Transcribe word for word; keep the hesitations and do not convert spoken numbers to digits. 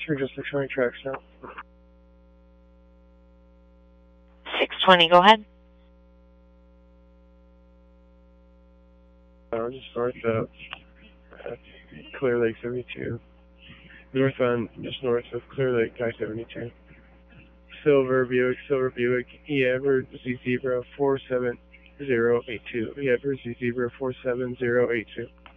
Sure, just showing tracks now. six twenty, go ahead. Uh, just north of uh, Clear Lake seventy-two. Northbound, just north of Clear Lake I seventy-two. Silver Buick, Silver Buick, E emergency zebra four seven zero eight two. E emergency zebra four seven zero eight two.